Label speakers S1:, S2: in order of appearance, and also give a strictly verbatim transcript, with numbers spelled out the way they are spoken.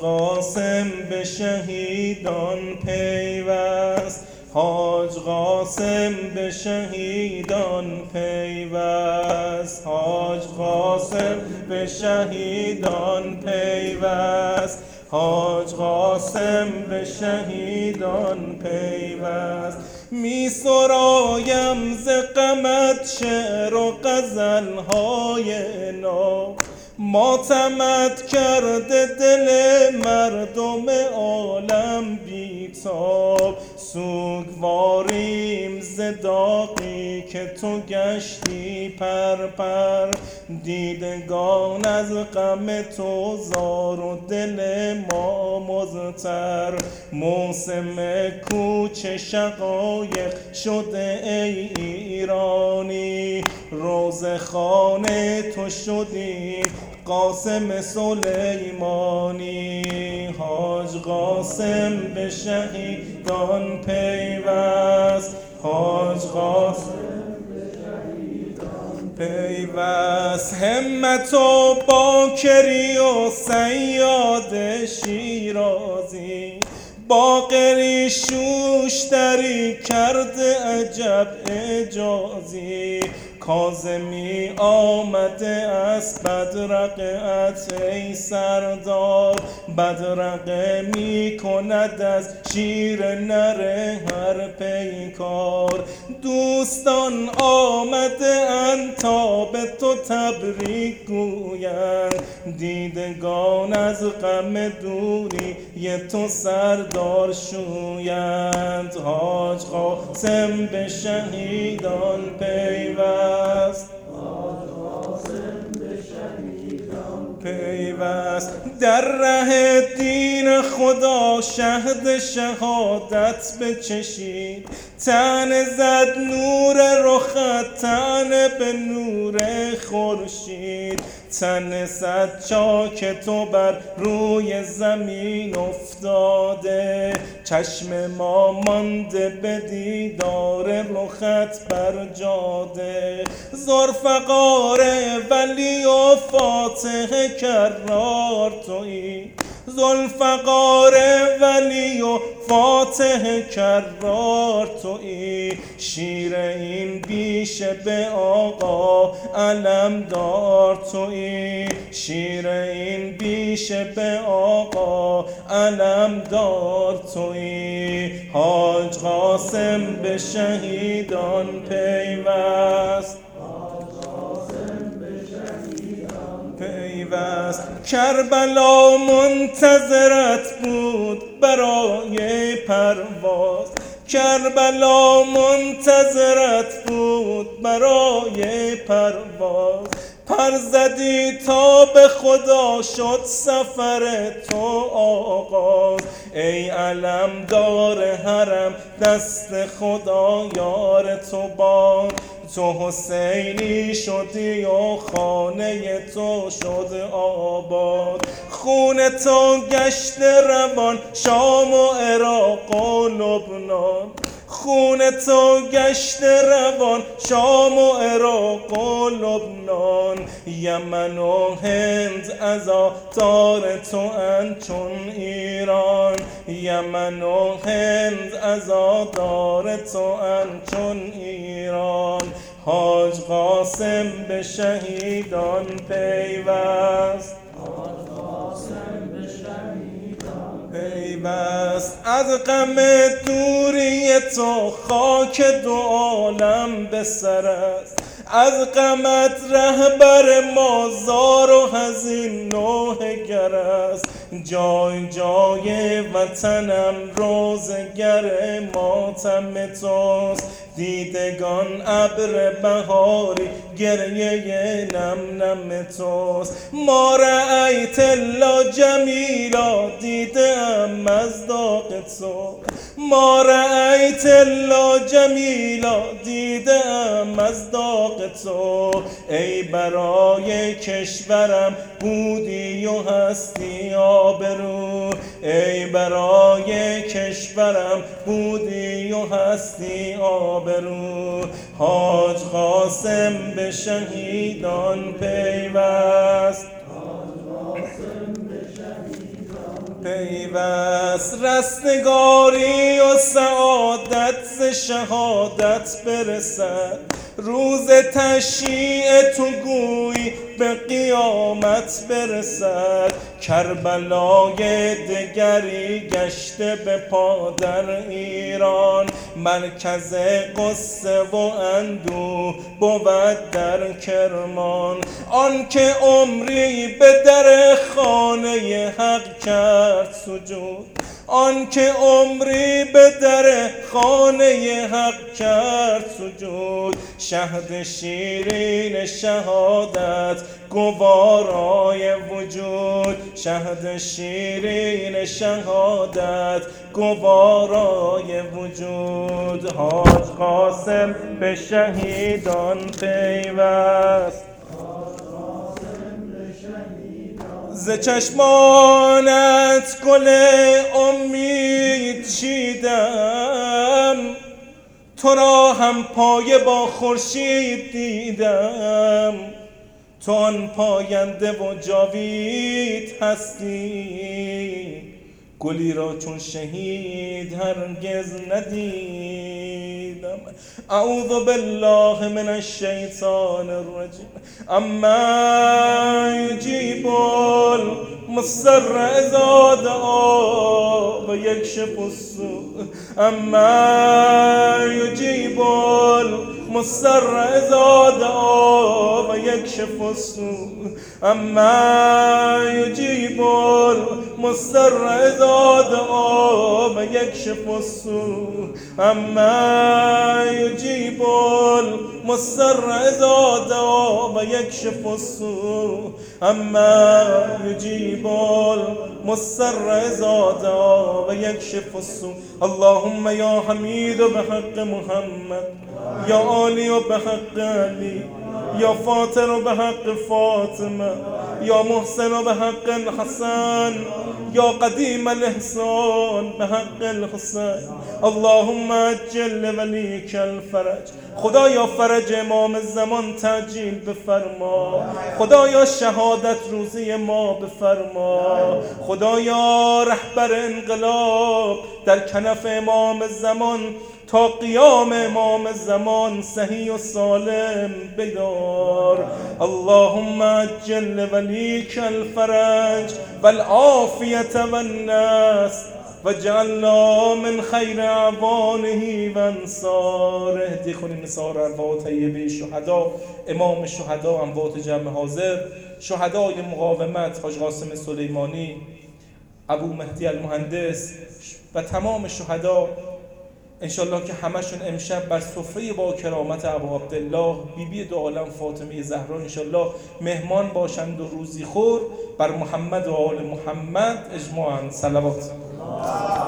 S1: قاسم به شهیدان پیوست، حاج قاسم به شهیدان پیوست، حاج قاسم به شهیدان پیوست، حاج قاسم به شهیدان پیوست. می سرایم ز غمت شعر و غزل‌های نو، ماتمت کرده دل مردم عالم بی‌تاب. سوگواریم ز داغی که تو گشتی پرپر، دیدگان از غم تو زار و دل ما مضطر. موسم کوچ شقایق شده ای ایرانی، روضه‌خوان تو شدی قاسم سلیمانی. حاج قاسم به شهیدان پیوست، حاج قاسم به شهیدان پیوست. همت و باکری و صیاد شیرازی، باقری شوشتری کرده عجب اعجازی. کاظمی آمده از بدرقه‌ات ای سردار، بدرقه می کند از شیر نر هر پیکار. دوستان آمده اند تا به تو تبریک گویند، دیدگان از غم دوری ی تو سردار شویند. حاج قاسم به شهیدان پیوست،
S2: حاج قاسم به شهیدان
S1: پیوست. در ره دین خدا شهد شهادت بچشید، طعنه زد نور رخت طعنه به نور خورشید. تن صد چاک تو بر روی زمین افتاده، چشم ما مانده به دیدار رخت بر جاده. ذوالفقار ولی و فاتح کرار تویی، ذوالفقار ولی و فاتح کرار تویی. شیر این بیشه به آقا علمدار تویی، شیر این بیشه به آقا علمدار تویی. حاج قاسم به شهیدان پیوست، پیوست. کربلا منتظرت بود برای پرواز، کربلا منتظرت بود برای پرواز. پر زدی تا به خدا شد سفر تو آغاز. ای علمدار حرم دست خدا یار تو باد، تو حسینی شدی و خانه تو شد آباد. خون تو گشت روان شام و عراق و لبنان، خون تو گشت روان شام و عراق و لبنان. یمن و هند عزادار تو اند چون ایران، یمن و هند عزادار تو اند چون ایران. حاج قاسم به شهیدان پیوست،
S2: حاج قاسم به شهیدان
S1: پیوست. از غم دوری تو خاک دو عالم به سر است، از غمت رهبر ما زار و حزین نوحه گر است. جای جای وطنم روزگر ماتم توست، دیدگان ابر بهاری گریه نم نم توست. ما رأیت الا جمیلا دیدم از داغ تو، ما رأیت الا جمیلا دیدم از داغ تو. ای برای کشورم بودی و هستی آبرو، ای برای کشورم بودی و هستی آبرو. حاج قاسم به شهیدان پیوست،
S2: حاج قاسم به شهیدان
S1: پیوست رستگاری و سعادت ز شهادت برسد، روز تشییع تو گوی به قیامت برسد. کربلای دگری گشته به پا در ایران، مرکز قصه و اندوه بود در کرمان. آن که عمری به در خانه حق کرد سجود، آن که عمری به در خانه حق کرد سجود. شهد شیرین شهادت گوارای وجود، شهد شیرین شهادت گوارای وجود. حاج قاسم به شهیدان پیوست، ز چشمانت گل امید چیدم، تو را هم پایه با خورشید دیدم. تو آن پاینده و جاوید هستی، گلی را چون شهید هرگز ندیدم. اعوذ بالله من الشیطان الرجیم. اما یجیب المضطر اذا دعا و یکشف السوء، اما یجیب المضطر اذا دعا و یکشف السوء، اما یجیب المضطر اذا دعا و یکشف السوء، اما یجیب المضطر اذا دعا و یکشف السوء، اما یجیب المضطر اذا دعا و یکشف السوء. اللهم یا حمید بحق محمد، یا عالی بحق علی، یا فاطر بحق فاطمه، یا محسن بحق الحسن، یا قدیم الاحسان بحق الحسین. اللهم عجل ولیک الفرج. خدایا فرج امام زمان تعجیل بفرما، خدایا شهادت روزی ما بفرما، خدایا رهبر انقلاب در کنف امام زمان تا قیام امام زمان صحیح و سالم بدار. اللهم عجل ولیک الفرج والعافیت والنصر وجعلنا من خیر اعوانه و انصاره. اهدی خونی نثار ارواح طیبه شهدا، امام شهدا، اموات جمع حاضر، شهدای مقاومت، حاج قاسم سلیمانی، ابو مهدی المهندس و تمام شهدا. انشالله که همشون امشب بر سفره با کرامت ابو عبدالله بی بی دو عالم فاطمه زهرا انشالله مهمان باشند و روزی خور بر محمد و آل محمد اجماعاً. صلوات.